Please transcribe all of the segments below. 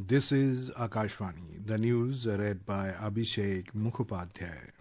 This is Akashvani. The news read by Abhishek Mukhopadhyay.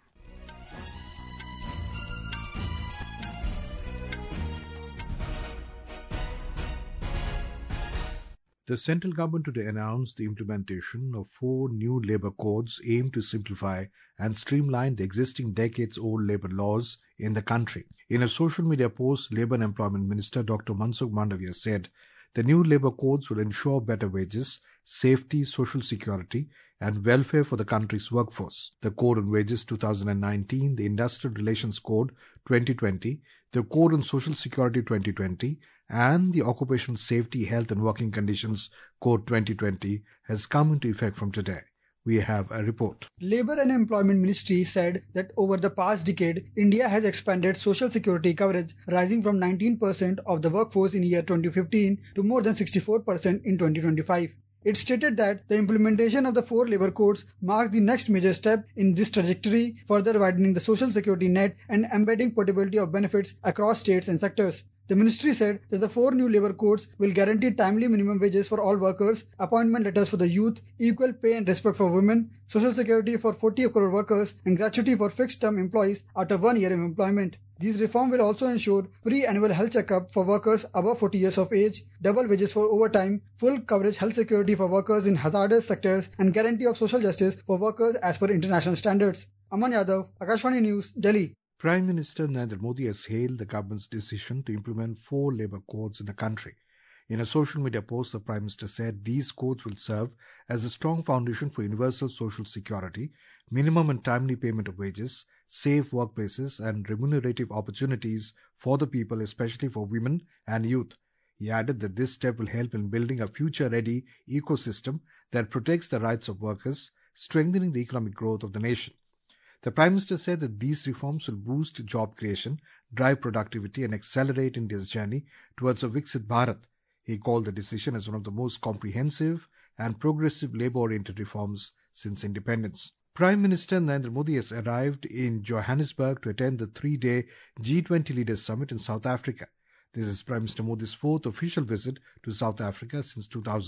The central government today announced the implementation of 4 new labour codes aimed to simplify and streamline the existing decades-old labour laws in the country. In a social media post, Labour and Employment Minister Dr. Mansukh Mandavia said the new labour codes will ensure better wages, safety, social security and welfare for the country's workforce. The Code on Wages 2019, the Industrial Relations Code 2020, the Code on Social Security 2020 and the Occupational Safety, Health and Working Conditions Code 2020 has come into effect from today. We have a report. Labour and Employment Ministry said that over the past decade, India has expanded social security coverage, rising from 19% of the workforce in year 2015 to more than 64% in 2025. It stated that the implementation of the 4 labour codes marks the next major step in this trajectory, further widening the social security net and embedding portability of benefits across states and sectors. The ministry said that the 4 new labour codes will guarantee timely minimum wages for all workers, appointment letters for the youth, equal pay and respect for women, social security for 40 crore workers, and gratuity for fixed-term employees after 1 year of employment. These reforms will also ensure free annual health checkup for workers above 40 years of age, double wages for overtime, full coverage health security for workers in hazardous sectors, and guarantee of social justice for workers as per international standards. Aman Yadav, Akashvani News, Delhi. Prime Minister Narendra Modi has hailed the government's decision to implement 4 labour codes in the country. In a social media post, the Prime Minister said these codes will serve as a strong foundation for universal social security, minimum and timely payment of wages, safe workplaces and remunerative opportunities for the people, especially for women and youth. He added that this step will help in building a future-ready ecosystem that protects the rights of workers, strengthening the economic growth of the nation. The Prime Minister said that these reforms will boost job creation, drive productivity and accelerate India's journey towards a Viksit Bharat. He called the decision as one of the most comprehensive and progressive labour-oriented reforms since independence. Prime Minister Narendra Modi has arrived in Johannesburg to attend the 3-day G20 Leaders Summit in South Africa. This is Prime Minister Modi's 4th official visit to South Africa since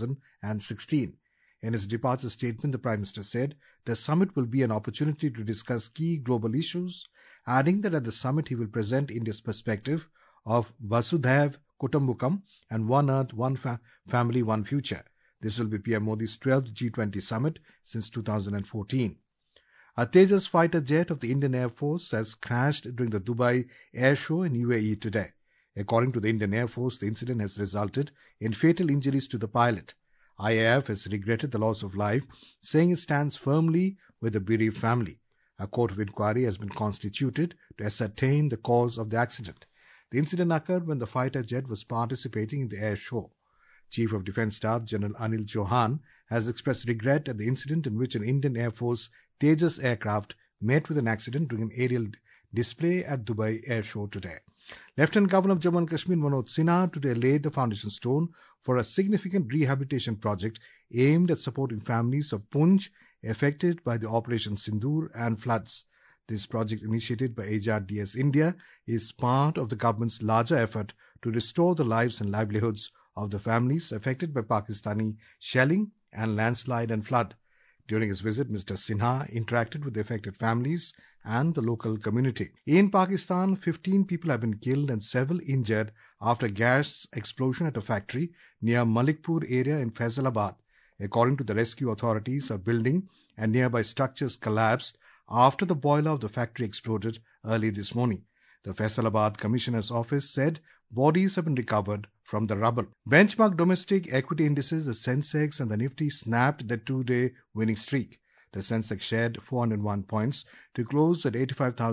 2016. In his departure statement, the Prime Minister said the summit will be an opportunity to discuss key global issues, adding that at the summit he will present India's perspective of Vasudhaiv Kutumbakam and One Earth, One Family, One Future. This will be PM Modi's 12th G20 summit since 2014. A Tejas fighter jet of the Indian Air Force has crashed during the Dubai Air Show in UAE today. According to the Indian Air Force, the incident has resulted in fatal injuries to the pilot. IAF has regretted the loss of life, saying it stands firmly with the bereaved family. A court of inquiry has been constituted to ascertain the cause of the accident. The incident occurred when the fighter jet was participating in the air show. Chief of Defence Staff General Anil Chauhan has expressed regret at the incident in which an Indian Air Force Tejas aircraft met with an accident during an aerial display at Dubai Air Show today. Lieutenant Governor of Jammu and Kashmir Manoj Sinha today laid the foundation stone for a significant rehabilitation project aimed at supporting families of Poonch affected by the Operation Sindoor and floods. This project, initiated by HRDS India, is part of the government's larger effort to restore the lives and livelihoods of the families affected by Pakistani shelling and landslide and flood. During his visit, Mr. Sinha interacted with the affected families and the local community. In Pakistan, 15 people have been killed and several injured after a gas explosion at a factory near Malikpur area in Faisalabad. According to the rescue authorities, a building and nearby structures collapsed after the boiler of the factory exploded early this morning. The Faisalabad Commissioner's Office said bodies have been recovered from the rubble. Benchmark domestic equity indices, the Sensex and the Nifty, snapped their 2-day winning streak. The Sensex shared 401 points to close at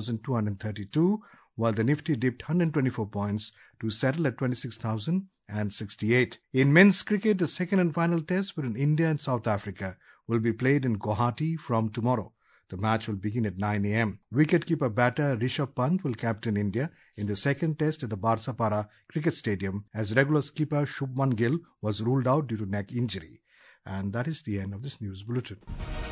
85,232, while the Nifty dipped 124 points to settle at 26,068. In men's cricket, the second and final test between India and South Africa will be played in Guwahati from tomorrow. The match will begin at 9 a.m. Wicketkeeper batter Rishabh Pant will captain India in the second test at the Barsapara Cricket Stadium, as regular skipper Shubman Gill was ruled out due to neck injury. And that is the end of this news bulletin.